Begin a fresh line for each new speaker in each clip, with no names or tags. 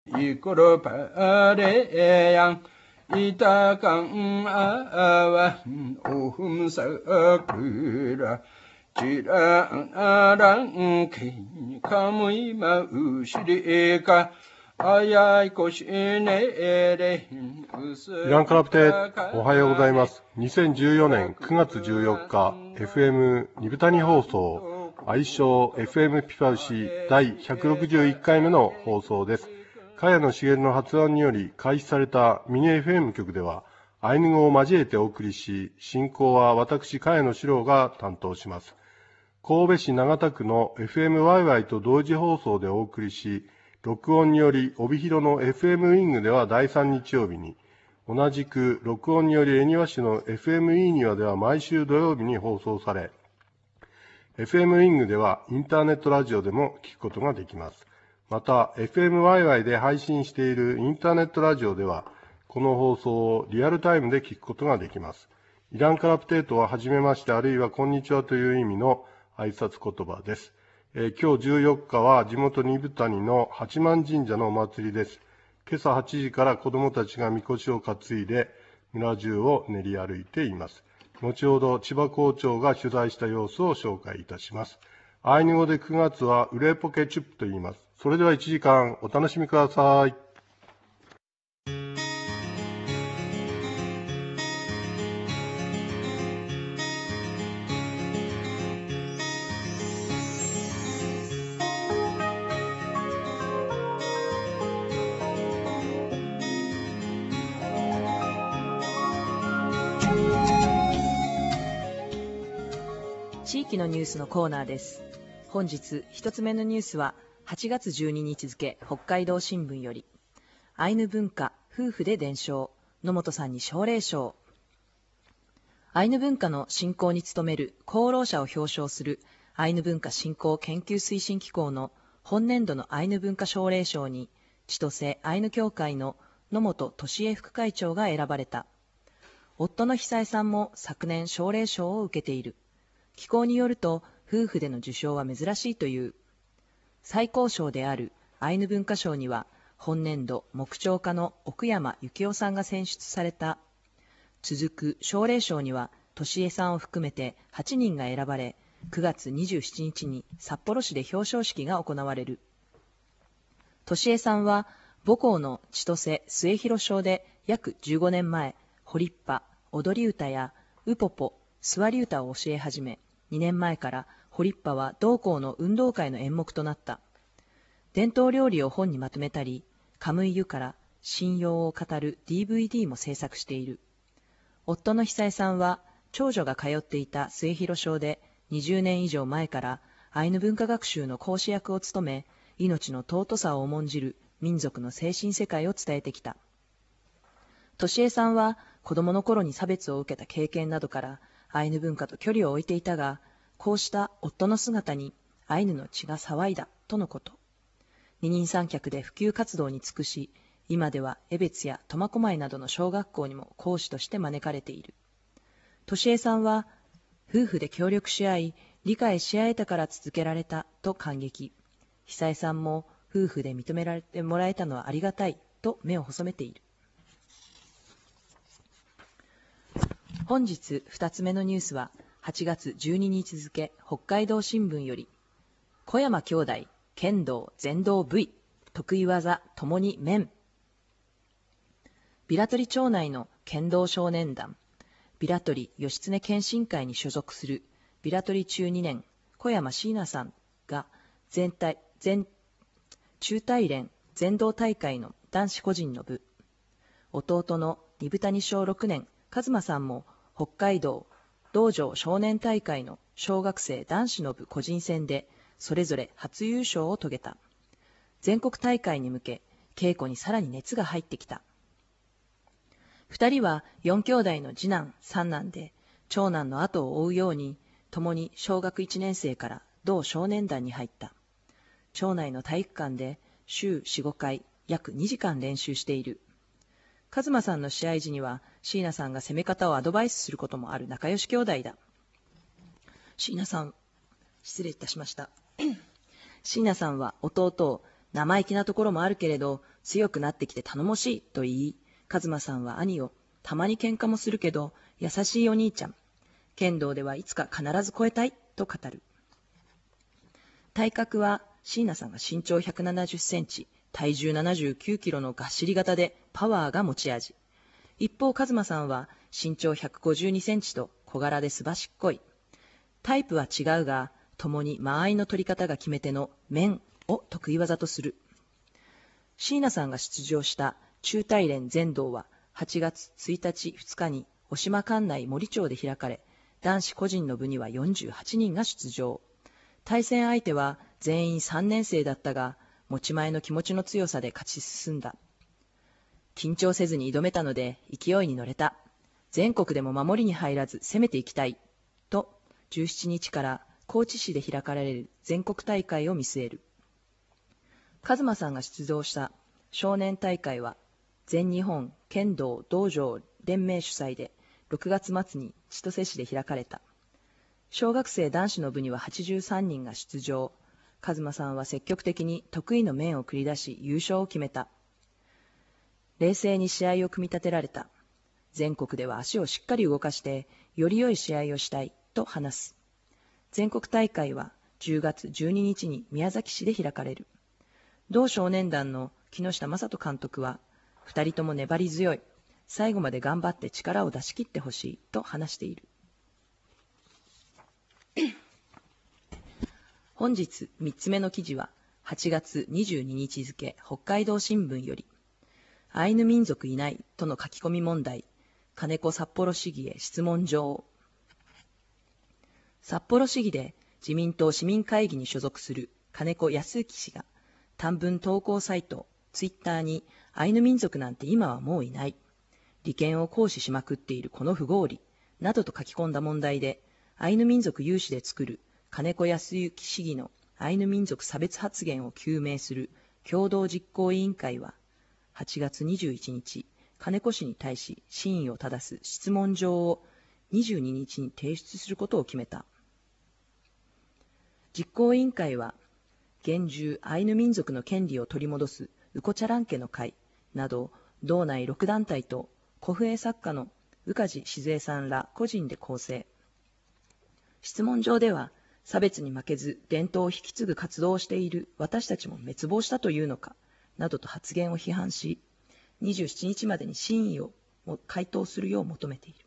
이끌어 바래양 이다강 아와 오흠사그라 지라랑 카무이 마우시리가
イランクラブテおはようございます。2014年9月14日 FM ニブタニ放送愛称 FM ピパウシ第161回目の放送です。茅野茂の発案により開始されたミニ FM 局ではアイヌ語を交えてお送りし、進行は私茅野史郎が担当します。神戸市長田区の FM ワイワイと同時放送でお送りし、録音により帯広の FM ウィングでは第3日曜日に、同じく録音により恵庭市の FM イーニワでは毎週土曜日に放送され、FM ウィングではインターネットラジオでも聞くことができます。また FM ワイワイで配信しているインターネットラジオでは、この放送をリアルタイムで聞くことができます。イランカラプテートははじめましてあるいはこんにちはという意味の挨拶言葉です。今日14日は地元新谷の八幡神社のお祭りです。今朝8時から子どもたちがみこしを担いで村中を練り歩いています。後ほど千葉校長が取材した様子を紹介いたします。アイヌ語で9月はウレポケチュップと言います。それでは1時間お楽しみください。
地域のニュースのコーナーです。本日一つ目のニュースは8月12日付北海道新聞より、アイヌ文化夫婦で伝承、野本さんに奨励賞。アイヌ文化の振興に努める功労者を表彰するアイヌ文化振興研究推進機構の本年度のアイヌ文化奨励賞に千歳アイヌ協会の野本俊恵副会長が選ばれた。夫の久江さんも昨年奨励賞を受けている。機構によると夫婦での受賞は珍しいという。最高賞であるアイヌ文化賞には本年度木彫家の奥山幸雄さんが選出された。続く奨励賞には俊恵さんを含めて8人が選ばれ、9月27日に札幌市で表彰式が行われる。俊恵さんは母校の千歳末広小で約15年前、ホリッパ、踊り歌やウポポ、座り歌を教え始め、2年前からホリッパは同校の運動会の演目となった。伝統料理を本にまとめたり、カムイユから神謡を語る DVD も制作している。夫の久江さんは、長女が通っていた末広小で20年以上前からアイヌ文化学習の講師役を務め、命の尊さを重んじる民族の精神世界を伝えてきた。俊恵さんは子供の頃に差別を受けた経験などからアイヌ文化と距離を置いていたが、こうした夫の姿にアイヌの血が騒いだとのこと。二人三脚で普及活動に尽くし、今では江別や苫小牧などの小学校にも講師として招かれている。俊恵さんは、夫婦で協力し合い、理解し合えたから続けられたと感激。久江さんも夫婦で認められてもらえたのはありがたいと目を細めている。本日2つ目のニュースは8月12日付北海道新聞より、小山兄弟剣道全道 V 得意技ともに面。平取町内の剣道少年団平取義経剣心会に所属する平取中2年小山椎名さんが中大連全道大会の男子個人の部、弟の二部谷小6年和馬さんも北海道道場少年大会の小学生男子の部個人戦でそれぞれ初優勝を遂げた。全国大会に向け稽古にさらに熱が入ってきた。2人は4兄弟の次男三男で、長男の後を追うように共に小学1年生から同少年団に入った。町内の体育館で週 4,5 回約2時間練習している。和馬さんの試合時には椎名さんが攻め方をアドバイスすることもある仲良し兄弟だ。椎名さん、失礼いたしました。椎名さんは弟を生意気なところもあるけれど強くなってきて頼もしいと言い、一馬さんは兄を、たまに喧嘩もするけど、優しいお兄ちゃん。剣道ではいつか必ず超えたいと語る。体格は椎名さんが身長170センチ、体重79キロのがっしり型でパワーが持ち味。一方、一馬さんは身長152センチと小柄ですばしっこい。タイプは違うが、共に間合いの取り方が決め手の面を得意技とする。椎名さんが出場した中大連全道は8月1日2日に渡島管内森町で開かれ、男子個人の部には48人が出場。対戦相手は全員3年生だったが、持ち前の気持ちの強さで勝ち進んだ。緊張せずに挑めたので勢いに乗れた。全国でも守りに入らず攻めていきたい。と、17日から高知市で開かれる全国大会を見据える。一馬さんが出場した少年大会は、全日本剣道道場連盟主催で、6月末に千歳市で開かれた。小学生男子の部には83人が出場。一馬さんは積極的に得意の面を繰り出し優勝を決めた。冷静に試合を組み立てられた。全国では足をしっかり動かしてより良い試合をしたいと話す。全国大会は10月12日に宮崎市で開かれる。同少年団の木下正人監督は、2人とも粘り強い。最後まで頑張って力を出し切ってほしいと話している。本日3つ目の記事は8月22日付北海道新聞より、アイヌ民族いないとの書き込み問題、金子札幌市議へ質問状。札幌市議で自民党市民会議に所属する金子康之氏が短文投稿サイトツイッターに、アイヌ民族なんて今はもういない。利権を行使しまくっているこの不合理、などと書き込んだ問題で、アイヌ民族有志で作る金子康之市議のアイヌ民族差別発言を究明する共同実行委員会は、8月21日、金子氏に対し真意を正す質問状を22日に提出することを決めた。実行委員会は、現住アイヌ民族の権利を取り戻すウコチャラン家の会など、道内6団体と古布絵作家の宇梶静江さんら個人で構成。質問状では、差別に負けず伝統を引き継ぐ活動をしている私たちも滅亡したというのか、などと発言を批判し、27日までに真意を回答するよう求めている。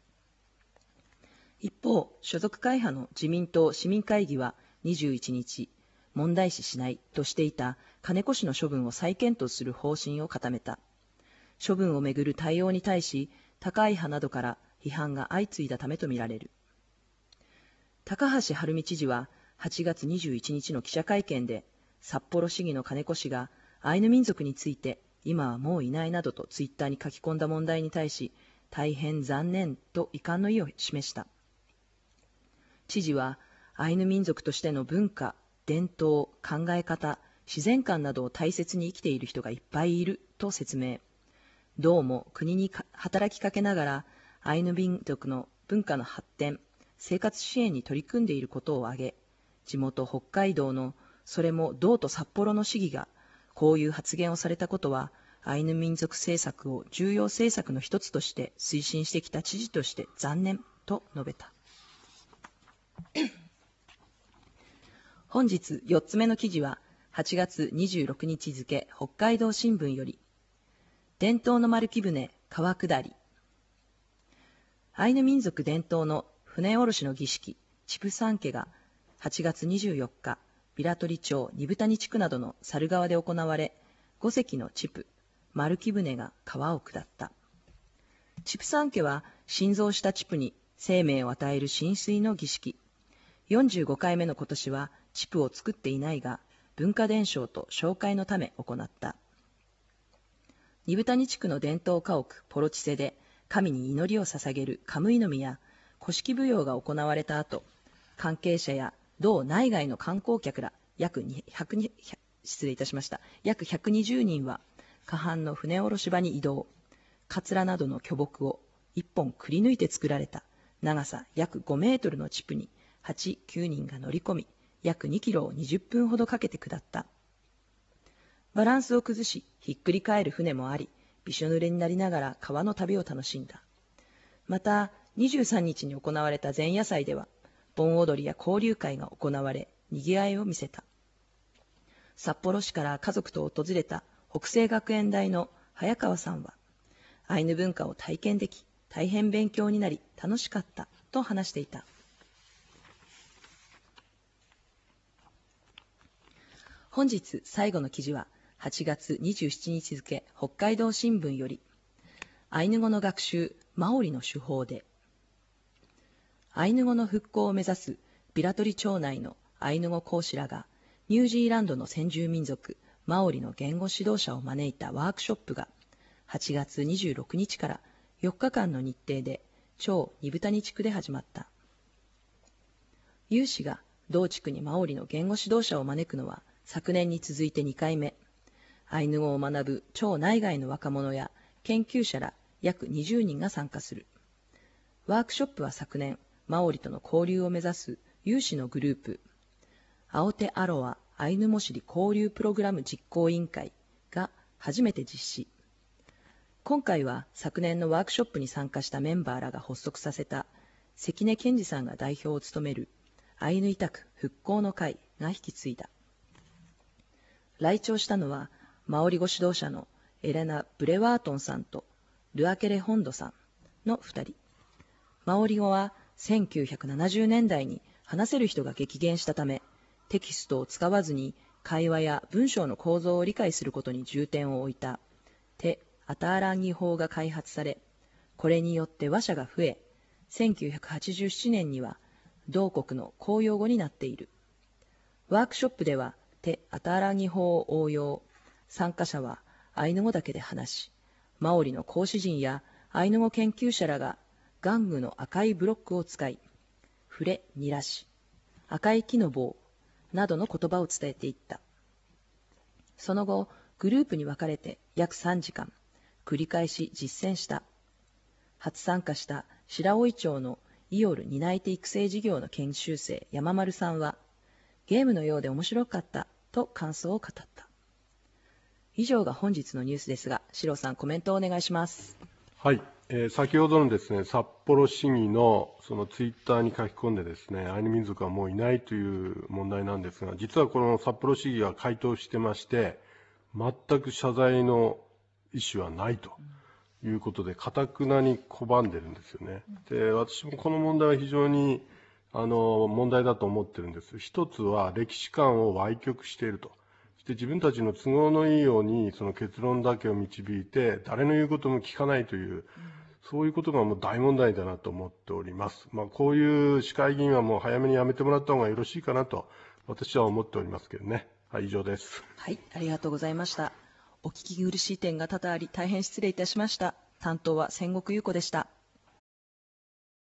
一方、所属会派の自民党市民会議は21日、問題視しないとしていた金子氏の処分を再検討する方針を固めた。処分をめぐる対応に対し、高い派などから批判が相次いだためとみられる。高橋晴美知事は8月21日の記者会見で、札幌市議の金子氏がアイヌ民族について今はもういないなどとツイッターに書き込んだ問題に対し、大変残念と遺憾の意を示した。知事は、アイヌ民族としての文化、伝統、考え方、自然観などを大切に生きている人がいっぱいいると説明。どうも国に働きかけながら、アイヌ民族の文化の発展、生活支援に取り組んでいることを挙げ、地元北海道の、それも道と札幌の市議が、こういう発言をされたことは、アイヌ民族政策を重要政策の一つとして推進してきた知事として残念と述べた。本日4つ目の記事は、8月26日付北海道新聞より、伝統の丸木舟川下り。アイヌ民族伝統の船下ろしの儀式、チプサン家が8月24日、平取町二豚谷地区などの猿川で行われ、5隻のチプ、丸木舟が川を下った。チプサン家は、新造したチプに生命を与える浸水の儀式。45回目の今年は、チプを作っていないが、文化伝承と紹介のため行った。二豚谷地区の伝統家屋ポロチセで、神に祈りを捧げるカムイの実や古式舞踊が行われた後、関係者や道内外の観光客ら約120人は、河畔の船下ろし場に移動。カツラなどの巨木を一本くり抜いて作られた長さ約5メートルのチプに8、9人が乗り込み、約2キロを20分ほどかけて下った。 バランスを崩し、ひっくり返る船もあり、びしょ濡れになりながら川の旅を楽しんだ。また、23日に行われた前夜祭では、盆踊りや交流会が行われ、賑わいを見せた。札幌市から家族と訪れた北西学園大の早川さんは、アイヌ文化を体験でき、大変勉強になり楽しかったと話していた。本日最後の記事は8月27日付北海道新聞より、アイヌ語の学習マオリの手法で。アイヌ語の復興を目指すビラトリ町内のアイヌ語講師らが、ニュージーランドの先住民族マオリの言語指導者を招いたワークショップが8月26日から4日間の日程で町二部谷地区で始まった。有志が同地区にマオリの言語指導者を招くのは昨年に続いて2回目。アイヌ語を学ぶ町内外の若者や研究者ら約20人が参加する。ワークショップは昨年、マオリとの交流を目指す有志のグループ、アオテアロアアイヌモシリ交流プログラム実行委員会が初めて実施。今回は昨年のワークショップに参加したメンバーらが発足させた関根健二さんが代表を務めるアイヌ委託復興の会が引き継いだ。来庁したのはマオリ語指導者のエレナ・ブレワートンさんとルアケレ・ホンドさんの2人。マオリ語は1970年代に話せる人が激減したため、テキストを使わずに会話や文章の構造を理解することに重点を置いたテ・アターランギ法が開発され、これによって話者が増え、1987年には同国の公用語になっている。ワークショップではテ・アターランギ法を応用、参加者はアイヌ語だけで話し、マオリの講師陣やアイヌ語研究者らが玩具の赤いブロックを使い、触れ、にらし、赤い木の棒などの言葉を伝えていった。その後、グループに分かれて約3時間、繰り返し実践した。初参加した白老町のイオル担い手育成事業の研修生山丸さんは、ゲームのようで面白かったと感想を語った。以上が本日のニュースですが、シロさんコメントをお願いします。
はい。先ほどのですね、札幌市議のそのツイッターに書き込んでですね、アイヌ民族はもういないという問題なんですが、実はこの札幌市議は回答してまして、全く謝罪の意思はないということで、堅くなに拒んでるんですよね。で、私もこの問題は非常に問題だと思ってるんです。一つは歴史観を歪曲していると。そして自分たちの都合のいいようにその結論だけを導いて、誰の言うことも聞かないという、そういうことがもう大問題だなと思っております。こういう市会議員はもう早めに辞めてもらった方がよろしいかなと、私は思っておりますけどね。はい、以上です。
はい、ありがとうございました。お聞き苦しい点が多々あり、大変失礼いたしました。担当は千石優子でした。